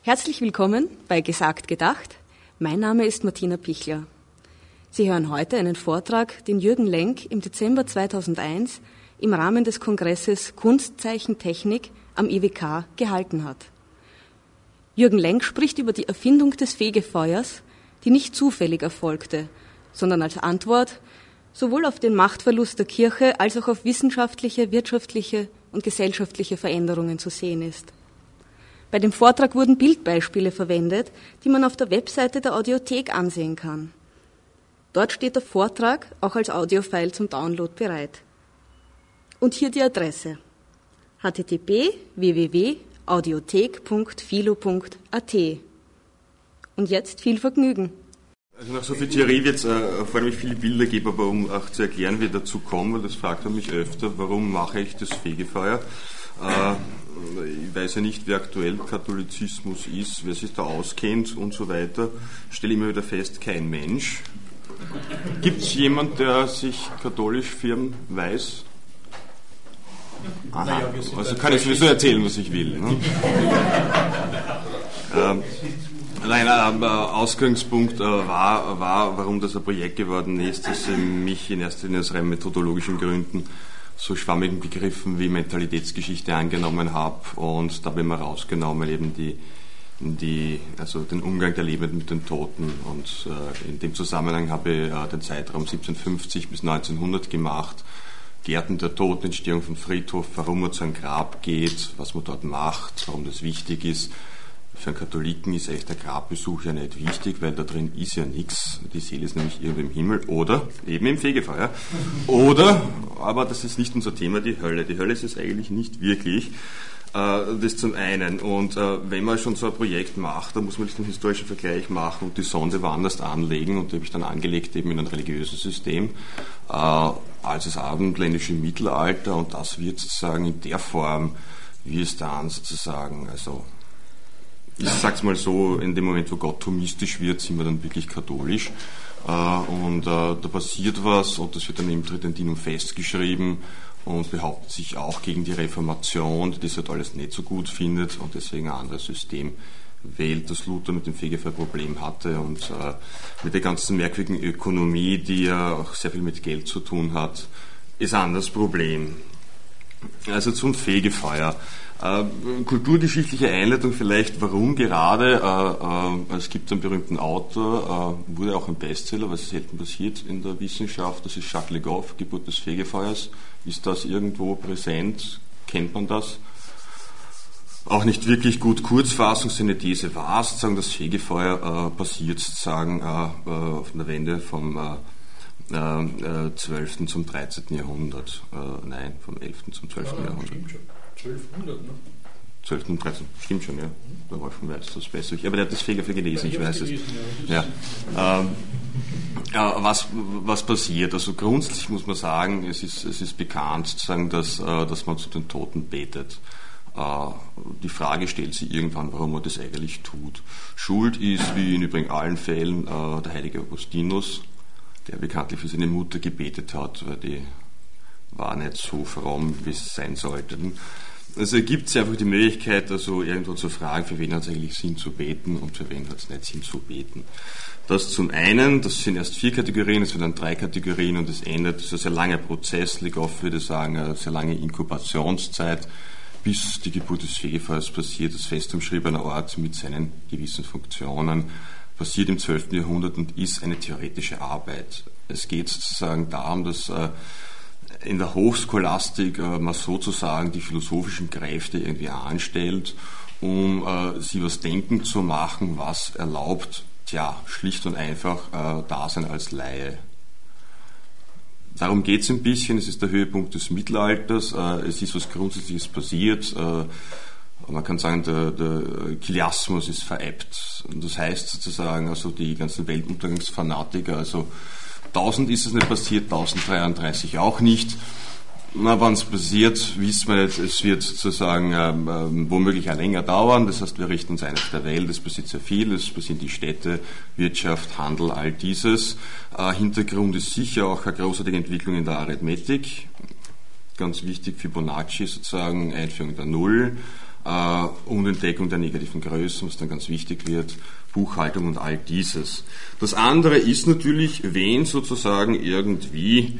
Herzlich willkommen bei Gesagt Gedacht. Mein Name ist Martina Pichler. Sie hören heute einen Vortrag, den Jürgen Lenk im Dezember 2001 im Rahmen des Kongresses Kunstzeichentechnik am IWK gehalten hat. Jürgen Lenk spricht über die Erfindung des Fegefeuers, die nicht zufällig erfolgte, sondern als Antwort sowohl auf den Machtverlust der Kirche als auch auf wissenschaftliche, wirtschaftliche und gesellschaftliche Veränderungen zu sehen ist. Bei dem Vortrag wurden Bildbeispiele verwendet, die man auf der Webseite der Audiothek ansehen kann. Dort steht der Vortrag auch als Audiofile zum Download bereit. Und hier die Adresse: http://www.audiothek.philo.at. Und jetzt viel Vergnügen. Also nach so viel Theorie wird es vor allem viele Bilder geben, aber um auch zu erklären, wie ich dazu komme, weil das fragt man mich öfter, warum mache ich das Fegefeuer? Ich weiß ja nicht, wie aktuell Katholizismus ist, wer sich da auskennt und so weiter. Stelle immer wieder fest, kein Mensch. Gibt es jemand, der sich katholisch firm weiß? Aha, naja, also kann ich sowieso erzählen, was ich will. Ne? Nein, aber Ausgangspunkt war, warum das ein Projekt geworden ist, dass ich mich in erster Linie aus rein methodologischen Gründen so schwammigen Begriffen wie Mentalitätsgeschichte angenommen habe und da habe ich mir rausgenommen eben also den Umgang der Lebenden mit den Toten, und in dem Zusammenhang habe ich den Zeitraum 1750 bis 1900 gemacht, Gärten der Toten, Entstehung von Friedhof, warum man zu einem Grab geht, was man dort macht, warum das wichtig ist. Für einen Katholiken ist echt der Grabbesuch ja nicht wichtig, weil da drin ist ja nichts. Die Seele ist nämlich irgendwo im Himmel oder eben im Fegefeuer. Oder, aber das ist nicht unser Thema, die Hölle. Die Hölle ist es eigentlich nicht wirklich. Das zum einen. Und wenn man schon so ein Projekt macht, dann muss man nicht einen historischen Vergleich machen und die Sonde woanders anlegen. Und die habe ich dann angelegt eben in ein religiöses System, als das abendländische Mittelalter. Und das wird sozusagen in der Form, wie es dann sozusagen, also ich sag's mal so, in dem Moment, wo Gott thomistisch wird, sind wir dann wirklich katholisch. Da passiert was und das wird dann im Tridentino festgeschrieben und behauptet sich auch gegen die Reformation, die das halt alles nicht so gut findet und deswegen ein anderes System wählt, das Luther mit dem Fegefeuerproblem hatte und mit der ganzen merkwürdigen Ökonomie, die ja auch sehr viel mit Geld zu tun hat, ist ein anderes Problem. Also zum Fegefeuer. Kulturgeschichtliche Einleitung vielleicht, warum gerade, es gibt einen berühmten Autor, wurde auch ein Bestseller, was selten passiert in der Wissenschaft, das ist Jacques Le Goff, Geburt des Fegefeuers. Ist das irgendwo präsent? Kennt man das? Auch nicht wirklich gut. Kurzfassung, seine These war sozusagen, das Fegefeuer passiert sozusagen auf der Wende vom 12. zum 13. Jahrhundert. Nein, vom 11. zum 12. Jahrhundert. 1200, ne? 12. und 13. Stimmt schon, ja. Der Wolfgang weiß das besser. Aber der hat das Fegefeuer gelesen, ich weiß es. Ja. Was passiert? Also grundsätzlich muss man sagen, es ist bekannt, sozusagen, dass man zu den Toten betet. Die Frage stellt sich irgendwann, warum man das eigentlich tut. Schuld ist, wie in übrigens allen Fällen, der heilige Augustinus, der bekanntlich für seine Mutter gebetet hat, weil die war nicht so fromm, wie es sein sollte. Also gibt es einfach die Möglichkeit, also irgendwo zu fragen, für wen hat es eigentlich Sinn zu beten und für wen hat es nicht Sinn zu beten. Das zum einen, das sind erst 4 Kategorien, es sind dann 3 Kategorien und es endet, das ist ein sehr langer Prozess, Le Goff würde sagen, eine sehr lange Inkubationszeit, bis die Geburt des Fegefeuers passiert, das fest umschriebener Ort mit seinen gewissen Funktionen, passiert im 12. Jahrhundert und ist eine theoretische Arbeit. Es geht sozusagen darum, dass in der Hochscholastik man sozusagen die philosophischen Kräfte irgendwie anstellt, um sie was denken zu machen, was erlaubt, schlicht und einfach Dasein als Laie. Darum geht es ein bisschen, es ist der Höhepunkt des Mittelalters, es ist was Grundsätzliches passiert, man kann sagen, der Chiliasmus ist verebbt. Und das heißt sozusagen, also die ganzen Weltuntergangsfanatiker, also 1000 ist es nicht passiert, 1033 auch nicht. Wann es passiert, wissen wir nicht. Es wird sozusagen womöglich auch länger dauern. Das heißt, wir richten uns ein auf der Welt. Es passiert sehr viel. Es passieren die Städte, Wirtschaft, Handel, all dieses. Hintergrund ist sicher auch eine großartige Entwicklung in der Arithmetik. Ganz wichtig, Fibonacci sozusagen, Einführung der Null. und Entdeckung der negativen Größen, was dann ganz wichtig wird, Buchhaltung und all dieses. Das andere ist natürlich, wen sozusagen irgendwie,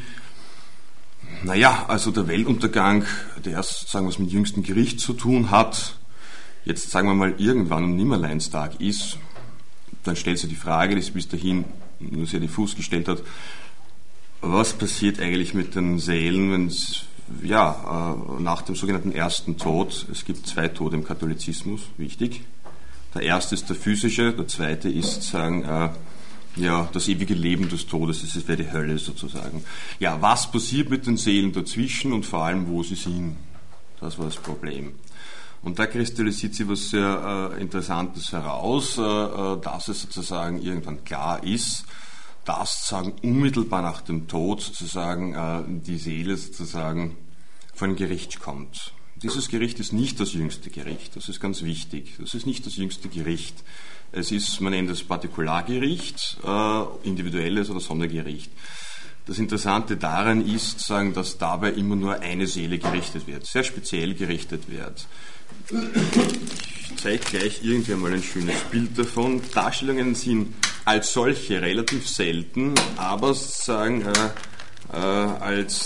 also der Weltuntergang, der erst sozusagen was mit dem jüngsten Gericht zu tun hat, jetzt sagen wir mal irgendwann am Nimmerleinstag ist, dann stellt sich die Frage, die sie bis dahin nur sehr diffus gestellt hat, was passiert eigentlich mit den Seelen, wenn es nach dem sogenannten ersten Tod, es gibt 2 Tode im Katholizismus, wichtig. Der erste ist der physische, der zweite ist sozusagen das ewige Leben des Todes, das wäre die Hölle sozusagen. Ja, was passiert mit den Seelen dazwischen und vor allem, wo sie sind? Das war das Problem. Und da kristallisiert sich was sehr Interessantes heraus, dass es sozusagen irgendwann klar ist, dass sozusagen unmittelbar nach dem Tod sozusagen die Seele sozusagen vor ein Gericht kommt. Dieses Gericht ist nicht das jüngste Gericht, das ist ganz wichtig. Das ist nicht das jüngste Gericht. Es ist, man nennt es Partikulargericht, individuelles oder Sondergericht. Das Interessante daran ist, sagen, dass dabei immer nur eine Seele gerichtet wird, sehr speziell gerichtet wird. Ich zeige gleich irgendwie mal ein schönes Bild davon. Darstellungen sind als solche relativ selten, aber sozusagen als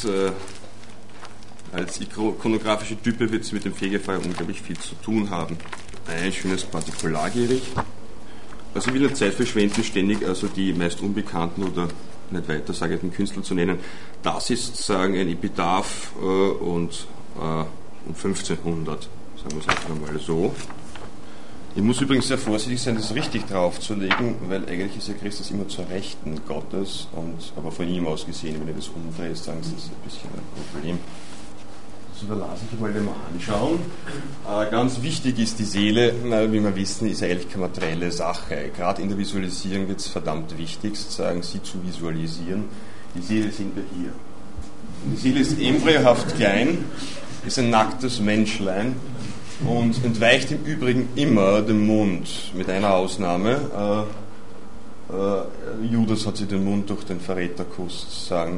ikonografische Type wird es mit dem Fegefeuer unglaublich viel zu tun haben. Ein schönes Partikulargericht. Also ich will nicht Zeit verschwenden, ständig also die meist unbekannten oder nicht weiter sagenden Künstler zu nennen. Das ist sozusagen ein Epitaph um 1500, sagen wir es einfach mal so. Ich muss übrigens sehr vorsichtig sein, das richtig draufzulegen, weil eigentlich ist ja Christus immer zur Rechten Gottes, aber von ihm aus gesehen, wenn ihr das umdreht, sagen Sie, das ist ein bisschen ein Problem. Das überlasse ich mal dem anschauen. Ganz wichtig ist die Seele, wie wir wissen, ist eigentlich keine materielle Sache. Gerade in der Visualisierung wird es verdammt wichtig, sozusagen sie zu visualisieren. Die Seele sind wir hier. Die Seele ist embryohaft klein, ist ein nacktes Menschlein und entweicht im Übrigen immer dem Mund, mit einer Ausnahme. Judas hat sich den Mund durch den Verräterkuss sozusagen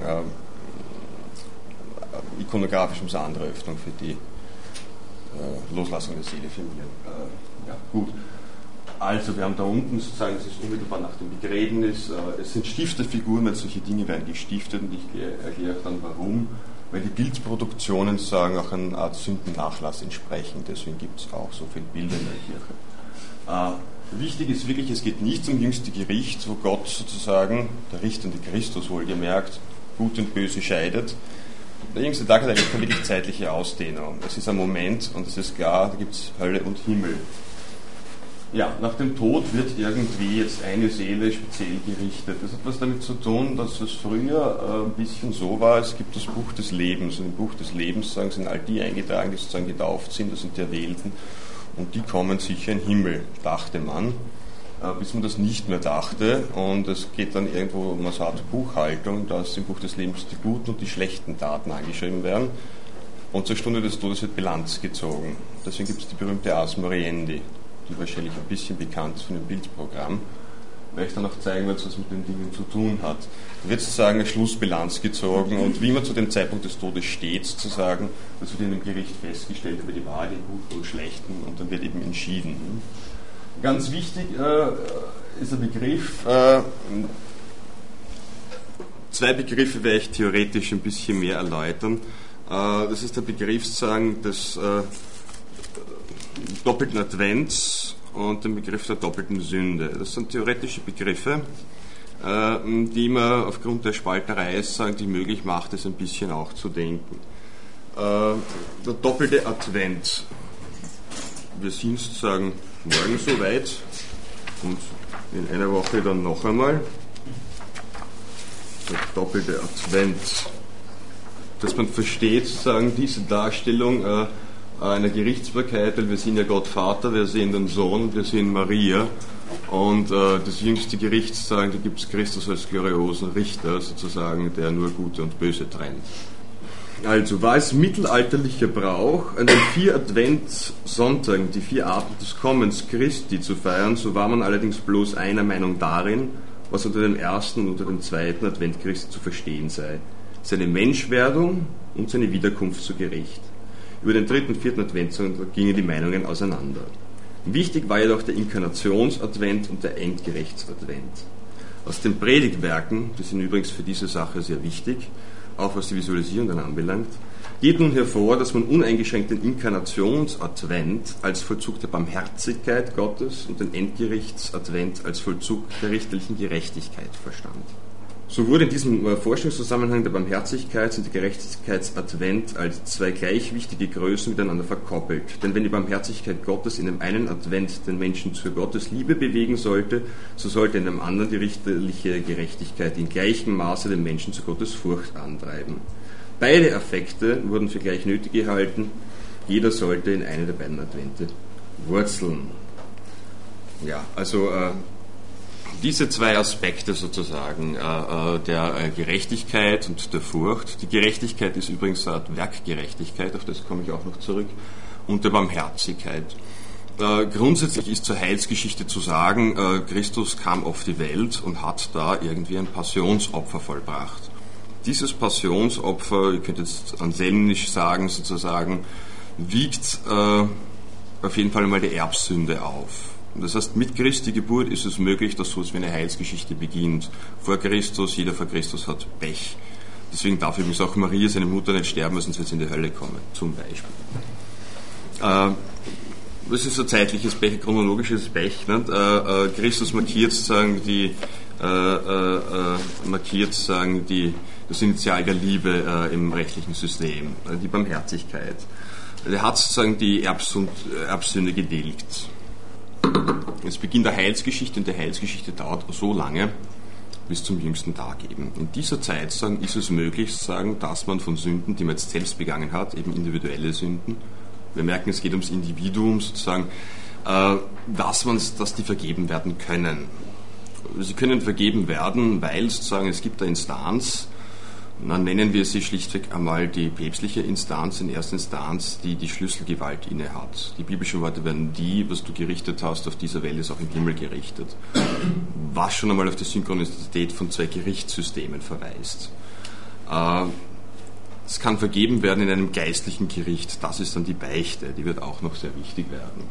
ikonografisch um eine andere Öffnung für die Loslassung der Seele firmieren. Gut. Also wir haben da unten sozusagen, das ist unmittelbar nach dem Begräbnis, es sind Stifterfiguren, weil solche Dinge werden gestiftet und ich erkläre dann warum, weil die Bildproduktionen sagen auch einer Art Sündennachlass entsprechen, deswegen gibt es auch so viele Bilder in der Kirche. Wichtig ist wirklich, es geht nicht zum jüngsten Gericht, wo Gott sozusagen, der richtende Christus wohlgemerkt, Gut und Böse scheidet. Der jüngste Tag hat eigentlich keine wirklich zeitliche Ausdehnung. Es ist ein Moment und es ist klar, da gibt es Hölle und Himmel. Ja, nach dem Tod wird irgendwie jetzt eine Seele speziell gerichtet. Das hat was damit zu tun, dass es früher ein bisschen so war, es gibt das Buch des Lebens. Und im Buch des Lebens sagen, sind all die eingetragen, die sozusagen getauft sind, das sind die Erwählten. Und die kommen sicher in den Himmel, dachte man, bis man das nicht mehr dachte. Und es geht dann irgendwo um eine Art Buchhaltung, dass im Buch des Lebens die guten und die schlechten Taten angeschrieben werden. Und zur Stunde des Todes wird Bilanz gezogen. Deswegen gibt es die berühmte Ars Moriendi, die wahrscheinlich ein bisschen bekannt ist von dem Bildprogramm, weil ich dann auch zeigen werde, was mit den Dingen zu tun hat. Da wird sozusagen eine Schlussbilanz gezogen und wie man zu dem Zeitpunkt des Todes steht, sozusagen, das wird in dem Gericht festgestellt über die Wahl, den Guten und Schlechten und dann wird eben entschieden. Ganz wichtig ist ein Begriff, 2 Begriffe werde ich theoretisch ein bisschen mehr erläutern. Das ist der Begriff sozusagen des doppelten Advents und den Begriff der doppelten Sünde. Das sind theoretische Begriffe, die man aufgrund der Spalterei sagen, die möglich macht, es ein bisschen auch zu denken. Der doppelte Advent. Wir sind sozusagen morgen soweit und in einer Woche dann noch einmal. Der doppelte Advent. Dass man versteht, sozusagen, diese Darstellung einer Gerichtsbarkeit, weil wir sehen ja Gott Vater, wir sehen den Sohn, wir sehen Maria und das jüngste Gericht, sozusagen, da gibt es Christus als gloriosen Richter, sozusagen, der nur Gute und Böse trennt. Also war es mittelalterlicher Brauch, an den 4 Adventssonntagen die 4 Arten des Kommens Christi zu feiern, so war man allerdings bloß einer Meinung darin, was unter dem ersten und unter dem zweiten Advent Christi zu verstehen sei. Seine Menschwerdung und seine Wiederkunft zu Gericht. Über den 3. und 4. Adventssonntag gingen die Meinungen auseinander. Wichtig war jedoch der Inkarnationsadvent und der Endgerichtsadvent. Aus den Predigtwerken, die sind übrigens für diese Sache sehr wichtig, auch was die Visualisierung dann anbelangt, geht nun hervor, dass man uneingeschränkt den Inkarnationsadvent als Vollzug der Barmherzigkeit Gottes und den Endgerichtsadvent als Vollzug der richterlichen Gerechtigkeit verstand. So wurde in diesem Forschungszusammenhang der Barmherzigkeits- und der Gerechtigkeitsadvent als zwei gleich wichtige Größen miteinander verkoppelt. Denn wenn die Barmherzigkeit Gottes in dem einen Advent den Menschen zur Gottesliebe bewegen sollte, so sollte in dem anderen die richterliche Gerechtigkeit in gleichem Maße den Menschen zur Gottesfurcht antreiben. Beide Affekte wurden für gleich nötig gehalten. Jeder sollte in einen der beiden Advente wurzeln. Ja, also diese zwei Aspekte sozusagen der Gerechtigkeit und der Furcht. Die Gerechtigkeit ist übrigens eine Art Werkgerechtigkeit, auf das komme ich auch noch zurück, und der Barmherzigkeit. Grundsätzlich ist zur Heilsgeschichte zu sagen, Christus kam auf die Welt und hat da irgendwie ein Passionsopfer vollbracht. Dieses Passionsopfer, ich könnte jetzt anselmisch sagen sozusagen, wiegt auf jeden Fall einmal die Erbsünde auf. Das heißt, mit Christi Geburt ist es möglich, dass so etwas wie eine Heilsgeschichte beginnt. Vor Christus, jeder vor Christus hat Pech. Deswegen darf übrigens auch Maria, seine Mutter, nicht sterben, sonst wird sie in die Hölle kommen, zum Beispiel. Das ist ein zeitliches Pech, ein chronologisches Pech. Nicht? Christus markiert sozusagen das Initial der Liebe im rechtlichen System, die Barmherzigkeit. Er hat sozusagen die Erbsünde getilgt. Es beginnt der Heilsgeschichte und die Heilsgeschichte dauert so lange bis zum jüngsten Tag eben. In dieser Zeit ist es möglich, dass man von Sünden, die man jetzt selbst begangen hat, eben individuelle Sünden, wir merken, es geht ums Individuum sozusagen, dass die vergeben werden können. Sie können vergeben werden, weil sozusagen es gibt eine Instanz, dann nennen wir sie schlichtweg einmal die päpstliche Instanz in erster Instanz, die die Schlüsselgewalt inne hat. Die biblischen Worte werden was du gerichtet hast auf dieser Welt, ist auch im Himmel gerichtet. Was schon einmal auf die Synchronizität von zwei Gerichtssystemen verweist. Es kann vergeben werden in einem geistlichen Gericht. Das ist dann die Beichte, die wird auch noch sehr wichtig werden.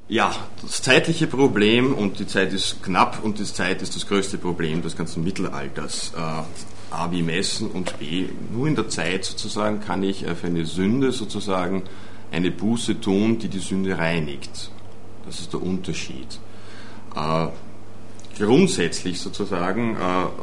Ja, das zeitliche Problem, und die Zeit ist knapp, und die Zeit ist das größte Problem des ganzen Mittelalters. A wie messen und B, nur in der Zeit sozusagen kann ich für eine Sünde sozusagen eine Buße tun, die die Sünde reinigt. Das ist der Unterschied. Grundsätzlich sozusagen,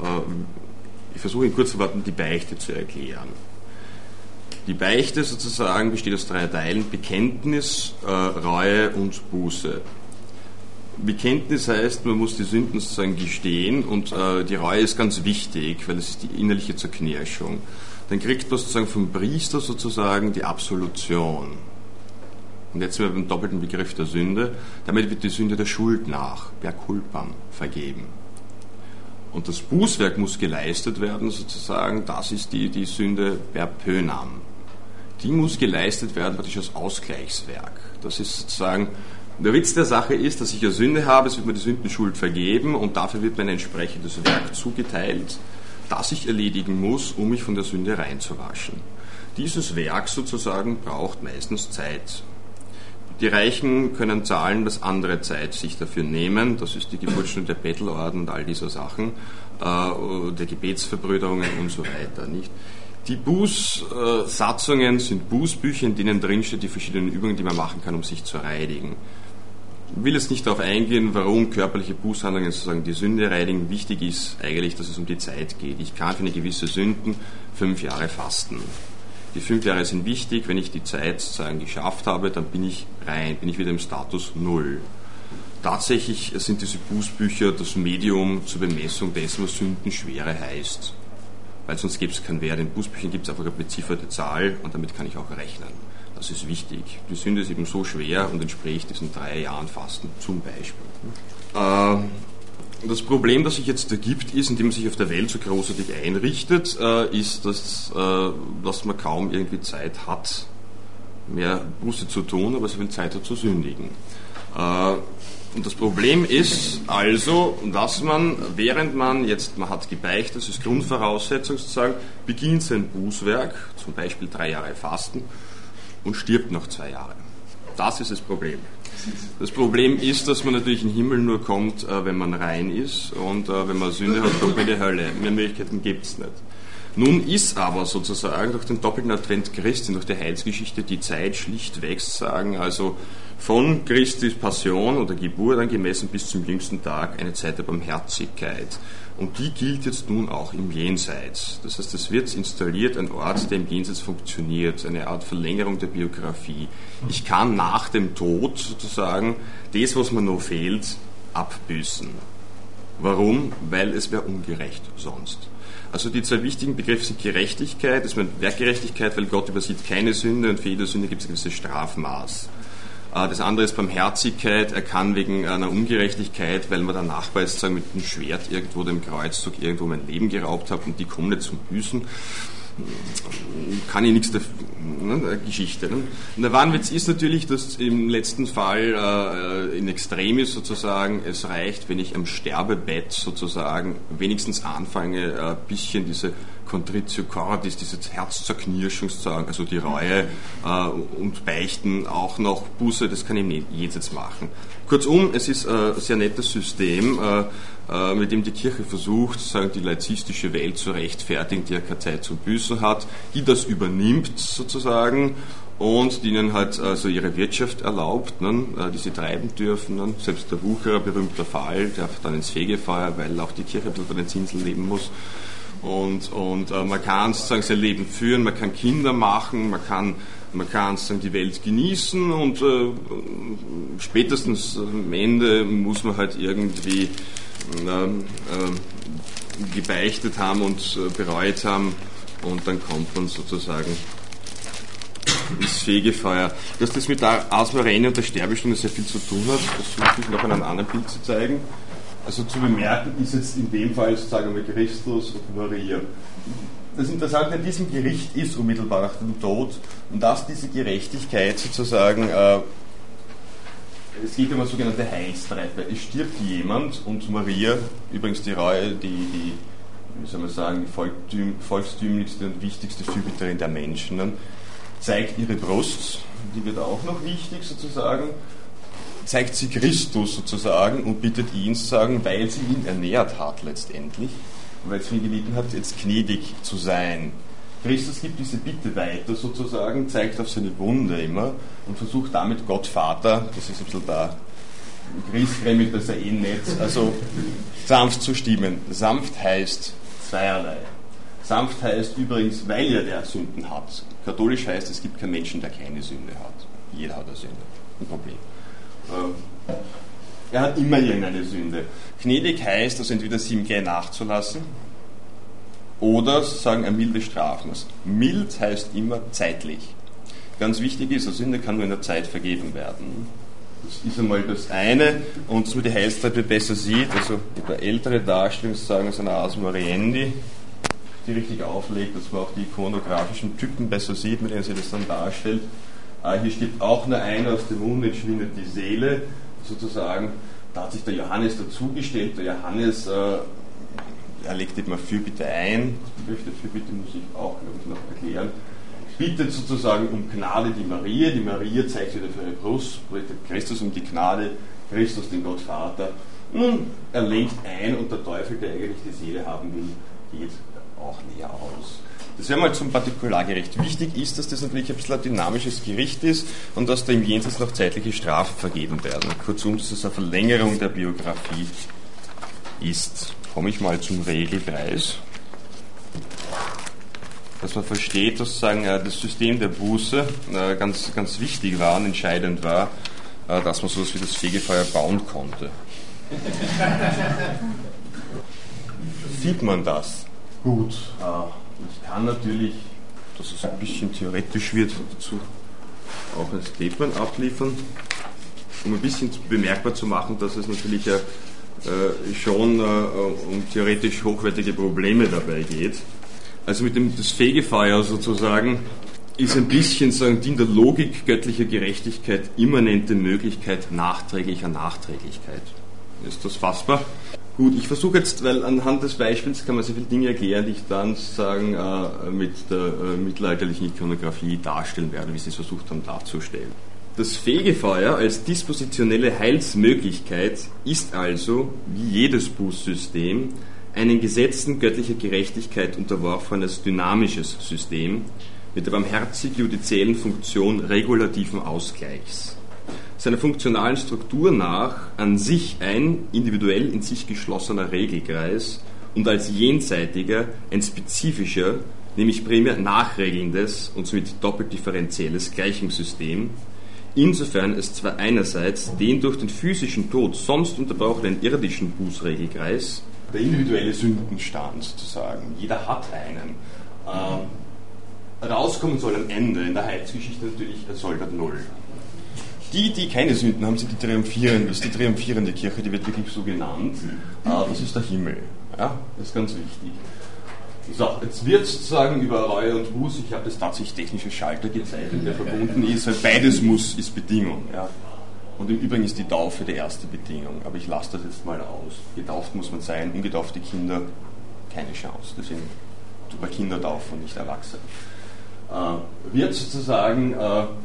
ich versuche in kurzen Worten die Beichte zu erklären. Die Beichte sozusagen besteht aus 3 Teilen: Bekenntnis, Reue und Buße. Bekenntnis heißt, man muss die Sünden sozusagen gestehen, und die Reue ist ganz wichtig, weil es ist die innerliche Zerknirschung. Dann kriegt man sozusagen vom Priester sozusagen die Absolution. Und jetzt sind wir beim doppelten Begriff der Sünde. Damit wird die Sünde der Schuld nach, per culpam, vergeben. Und das Bußwerk muss geleistet werden sozusagen, das ist die Sünde per pönam. Die muss geleistet werden praktisch als Ausgleichswerk. Das ist sozusagen, der Witz der Sache ist, dass ich eine Sünde habe, es wird mir die Sündenschuld vergeben, und dafür wird mir ein entsprechendes Werk zugeteilt, das ich erledigen muss, um mich von der Sünde reinzuwaschen. Dieses Werk sozusagen braucht meistens Zeit. Die Reichen können zahlen, dass andere Zeit sich dafür nehmen. Das ist die Geburtsstunde der Bettelorden und all dieser Sachen, der Gebetsverbrüderungen und so weiter. Nicht? Die Bußsatzungen sind Bußbücher, in denen drinsteht die verschiedenen Übungen, die man machen kann, um sich zu reinigen. Ich will jetzt nicht darauf eingehen, warum körperliche Bußhandlungen sozusagen die Sünde reinigen. Wichtig ist eigentlich, dass es um die Zeit geht. Ich kann für eine gewisse Sünden 5 Jahre fasten. Die 5 Jahre sind wichtig. Wenn ich die Zeit sozusagen geschafft habe, dann bin ich rein, bin ich wieder im Status 0. Tatsächlich sind diese Bußbücher das Medium zur Bemessung dessen, was Sündenschwere heißt. Weil sonst gäbe es keinen Wert. In Bußbüchern gibt es einfach eine bezifferte Zahl, und damit kann ich auch rechnen. Das ist wichtig. Die Sünde ist eben so schwer und entspricht diesen 3 Jahren Fasten zum Beispiel. Das Problem, das sich jetzt ergibt, ist, indem man sich auf der Welt so großartig einrichtet, ist, dass man kaum irgendwie Zeit hat, mehr Buße zu tun, aber so viel Zeit hat zu sündigen. Und das Problem ist also, dass man, während man hat gebeichtet, das ist Grundvoraussetzung sozusagen, beginnt sein Bußwerk, zum Beispiel 3 Jahre Fasten, und stirbt nach 2 Jahren. Das ist das Problem. Das Problem ist, dass man natürlich in den Himmel nur kommt, wenn man rein ist, und wenn man Sünde hat, kommt man in die Hölle. Mehr Möglichkeiten gibt es nicht. Nun ist aber sozusagen durch den doppelten Advent Christi, durch die Heilsgeschichte, die Zeit schlichtweg sagen, also von Christi Passion oder Geburt angemessen bis zum jüngsten Tag eine Zeit der Barmherzigkeit. Und die gilt jetzt nun auch im Jenseits. Das heißt, es wird installiert, ein Ort, der im Jenseits funktioniert, eine Art Verlängerung der Biografie. Ich kann nach dem Tod sozusagen das, was mir noch fehlt, abbüßen. Warum? Weil es wäre ungerecht sonst. Also die 2 wichtigen Begriffe sind Gerechtigkeit, das ist Werkgerechtigkeit, weil Gott übersieht keine Sünde, und für jede Sünde gibt es ein gewisses Strafmaß. Das andere ist Barmherzigkeit. Er kann wegen einer Ungerechtigkeit, weil man der Nachbar ist, sagen, mit dem Schwert irgendwo, dem Kreuzzug irgendwo mein Leben geraubt hat, und die kommen nicht zum Büßen, kann ich nichts dafür, ne, Geschichte. Ne? Und der Wahnwitz ist natürlich, dass im letzten Fall in Extremis sozusagen es reicht, wenn ich am Sterbebett sozusagen wenigstens anfange, ein bisschen diese Contritio Cordis, diese Herzzerknirschung sozusagen, also die Reue und Beichten, auch noch Buße, das kann ich nicht jetzt machen. Kurzum, es ist ein sehr nettes System, mit dem die Kirche versucht, sozusagen die laizistische Welt zu rechtfertigen, die ja keine Zeit zum Büßen hat, die das übernimmt sozusagen und die ihnen halt also ihre Wirtschaft erlaubt, ne, die sie treiben dürfen. Ne. Selbst der Wucherer, berühmter Fall, darf dann ins Fegefeuer, weil auch die Kirche ein bisschen von den Zinseln leben muss. Und man kann sozusagen sein Leben führen, man kann Kinder machen, man kann sozusagen die Welt genießen, und spätestens am Ende muss man halt irgendwie gebeichtet haben und bereut haben, und dann kommt man sozusagen ins Fegefeuer. Dass das mit der Asmarene und der Sterbestunde sehr viel zu tun hat, das versuche ich noch an einem anderen Bild zu zeigen. Also zu bemerken ist jetzt in dem Fall sozusagen mit Christus und Maria. Das Interessante an diesem Gericht ist unmittelbar nach dem Tod, und dass diese Gerechtigkeit sozusagen, es geht um eine sogenannte Heilstreppe. Es stirbt jemand, und Maria, übrigens die Reue, die wie soll man sagen, die volkstümlichste und wichtigste Fürbitterin der Menschen, zeigt ihre Brust, die wird auch noch wichtig sozusagen, zeigt sie Christus sozusagen und bittet ihn sozusagen, weil sie ihn ernährt hat letztendlich, weil sie ihn gebeten hat, jetzt gnädig zu sein. Christus gibt diese Bitte weiter sozusagen, zeigt auf seine Wunde immer und versucht damit Gott Vater, das ist ein bisschen da, Christfremd, das ist ja nett, also sanft zu stimmen. Sanft heißt zweierlei. Sanft heißt übrigens, weil er der Sünden hat. Katholisch heißt, es gibt keinen Menschen, der keine Sünde hat. Jeder hat eine Sünde. Ein Problem. Er hat immer irgendeine Sünde. Gnädig heißt, also entweder sie ihm gleich nachzulassen oder sozusagen ein milde Strafmaß. Mild heißt immer zeitlich. Ganz wichtig ist, eine Sünde kann nur in der Zeit vergeben werden. Das ist einmal das eine, und dass man die Heilszeit besser sieht, also eine ältere Darstellung sozusagen aus einer Ars Moriendi, die richtig auflegt, dass man auch die ikonografischen Typen besser sieht, mit denen sie das dann darstellt. Hier steht auch nur einer, aus dem Mund entschwindet die Seele, sozusagen, da hat sich der Johannes dazugestellt, der Johannes, er legt immer Fürbitte ein, das Begriff der Fürbitte muss ich auch, glaube ich, noch erklären, bittet sozusagen um Gnade die Maria zeigt wieder für ihre Brust, bittet Christus um die Gnade, Christus den Gott Vater, nun, er lenkt ein und der Teufel, der eigentlich die Seele haben will, geht auch näher aus. Das wäre mal zum Partikulargericht. Wichtig ist, dass das natürlich ein bisschen ein dynamisches Gericht ist und dass da im Jenseits noch zeitliche Strafen vergeben werden. Kurzum, dass es eine Verlängerung der Biografie ist. Komme ich mal zum Regelpreis. Dass man versteht, dass sozusagen das System der Buße ganz, ganz wichtig war und entscheidend war, dass man sowas wie das Fegefeuer bauen konnte. Sieht man das? Gut. Ich kann natürlich, dass es ein bisschen theoretisch wird, dazu auch ein Statement abliefern, um ein bisschen bemerkbar zu machen, dass es natürlich schon um theoretisch hochwertige Probleme dabei geht. Also mit das Fegefeuer sozusagen ist ein bisschen, sagen, die in der Logik göttlicher Gerechtigkeit immanente Möglichkeit nachträglicher Nachträglichkeit. Ist das fassbar? Gut, ich versuche jetzt, weil anhand des Beispiels kann man sehr viele Dinge erklären, die ich dann sozusagen mit der mittelalterlichen Ikonografie darstellen werde, wie Sie es versucht haben darzustellen. Das Fegefeuer als dispositionelle Heilsmöglichkeit ist also, wie jedes Bußsystem, einen Gesetzen göttlicher Gerechtigkeit unterworfenes dynamisches System mit der barmherzig-judiziellen Funktion regulativen Ausgleichs. Seiner funktionalen Struktur nach an sich ein individuell in sich geschlossener Regelkreis und als jenseitiger ein spezifischer, nämlich primär nachregelndes und somit doppelt differenzielles Gleichungssystem, insofern es zwar einerseits den durch den physischen Tod sonst unterbrochenen irdischen Bußregelkreis, der individuelle Sündenstand sozusagen, jeder hat einen, rauskommen soll am Ende, in der Heilsgeschichte natürlich Soldat Null. Die keine Sünden haben, sind die triumphierende, ist die triumphierende Kirche, die wird wirklich so genannt. Das ist der Himmel. Ja, das ist ganz wichtig. So, jetzt wird sozusagen über Reue und Buß, ich habe das tatsächlich technische Schalter gezeichnet, der verbunden ist, weil beides ist Bedingung. Ja. Und im Übrigen ist die Taufe die erste Bedingung, aber ich lasse das jetzt mal aus. Getauft muss man sein, ungetaufte Kinder, keine Chance. Deswegen über Kinder taufen und nicht Erwachsene. Wird sozusagen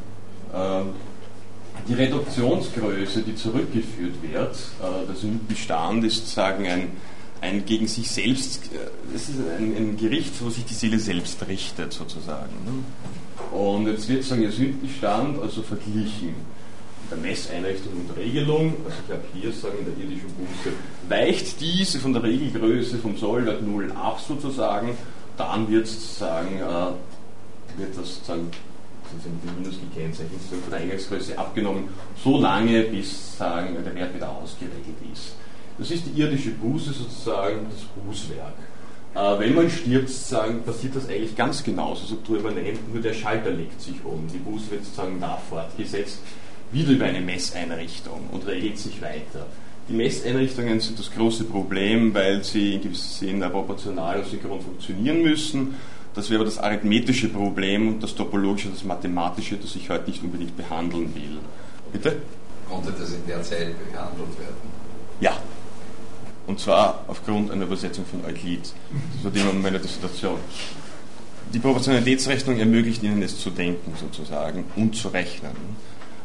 die Reduktionsgröße, die zurückgeführt wird, der Sündenstand ist sozusagen ein gegen sich selbst, es ist ein Gericht, wo sich die Seele selbst richtet sozusagen. Und jetzt wird sozusagen der Sündenstand also verglichen mit der Messeinrichtung und Regelung, also ich habe hier sagen in der irdischen Buße, weicht diese von der Regelgröße vom Soldat Null ab sozusagen, dann wird sozusagen, wird das sozusagen mit dem Minus gekennzeichnet, von der Eingangsgröße abgenommen, so lange bis sagen, der Wert wieder ausgeregelt ist. Das ist die irdische Buße sozusagen, das Bußwerk. Wenn man stirbt, sozusagen, passiert das eigentlich ganz genauso, so permanent, nur der Schalter legt sich um. Die Buße wird sozusagen da fortgesetzt, wieder über eine Messeinrichtung und regelt sich weiter. Die Messeinrichtungen sind das große Problem, weil sie in gewissem Sinne proportional und synchron funktionieren müssen. Das wäre aber das arithmetische Problem und das topologische, das mathematische, das ich heute nicht unbedingt behandeln will. Bitte? Konnte das in der Zeit behandelt werden? Ja. Und zwar aufgrund einer Übersetzung von Euklid. Das war immer meine Dissertation. Die Proportionalitätsrechnung ermöglicht Ihnen es zu denken sozusagen und zu rechnen.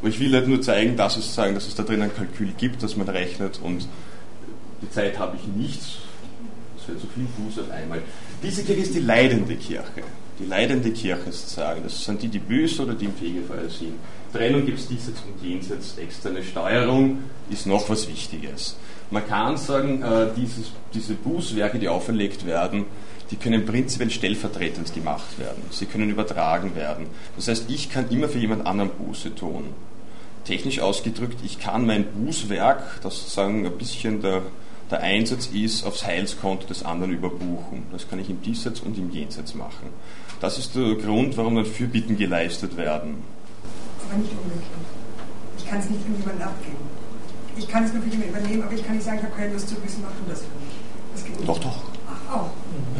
Aber ich will halt nur zeigen, dass es da drin ein Kalkül gibt, dass man rechnet und die Zeit habe ich nicht. Das wäre zu viel Buß auf einmal. Diese Kirche ist die leidende Kirche. Die leidende Kirche sozusagen. Das sind die büßen oder die im Fegefeuer sind. Trennung gibt es diesseits und jenseits. Externe Steuerung ist noch was Wichtiges. Man kann sagen, diese Bußwerke, die auferlegt werden, die können prinzipiell stellvertretend gemacht werden. Sie können übertragen werden. Das heißt, ich kann immer für jemand anderen Buße tun. Technisch ausgedrückt, ich kann mein Bußwerk, das sozusagen ein bisschen der Einsatz ist, aufs Heilskonto des anderen überbuchen. Das kann ich im Diesseits und im Jenseits machen. Das ist der Grund, warum dann Fürbitten geleistet werden. Aber nicht umgekehrt. Ich kann es nicht irgendjemandem abgeben. Ich kann es nur für jemanden übernehmen, aber ich kann nicht sagen, ich habe keine Lust zu wissen, mach du das für mich. Das geht nicht. Doch. Ach, auch.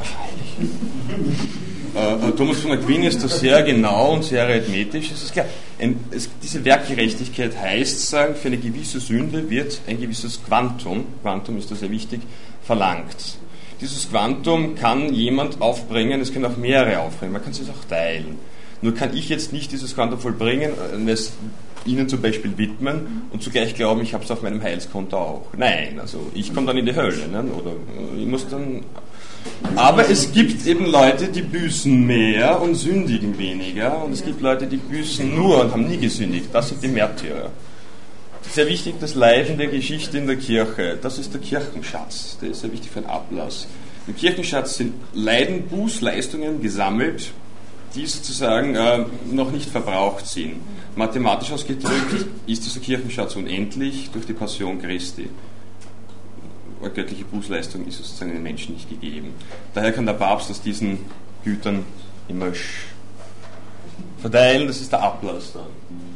Ja, Thomas von Aquin ist da sehr genau und sehr arithmetisch. Es ist klar, diese Werkgerechtigkeit heißt, sagen, für eine gewisse Sünde wird ein gewisses Quantum ist da sehr wichtig, verlangt. Dieses Quantum kann jemand aufbringen, es können auch mehrere aufbringen, man kann es auch teilen. Nur kann ich jetzt nicht dieses Quantum vollbringen, es Ihnen zum Beispiel widmen und zugleich glauben, ich habe es auf meinem Heilskonto auch. Nein, also ich komme dann in die Hölle, ne? Oder ich muss dann. Aber es gibt eben Leute, die büßen mehr und sündigen weniger, und es gibt Leute, die büßen nur und haben nie gesündigt. Das sind die Märtyrer. Sehr wichtig, das Leiden der Geschichte in der Kirche. Das ist der Kirchenschatz. Der ist sehr wichtig für den Ablass. Im Kirchenschatz sind Bußleistungen gesammelt, die sozusagen noch nicht verbraucht sind. Mathematisch ausgedrückt ist dieser Kirchenschatz unendlich durch die Passion Christi. Eine göttliche Bußleistung ist sozusagen den Menschen nicht gegeben. Daher kann der Papst aus diesen Gütern immer verteilen, das ist der Ablass dann.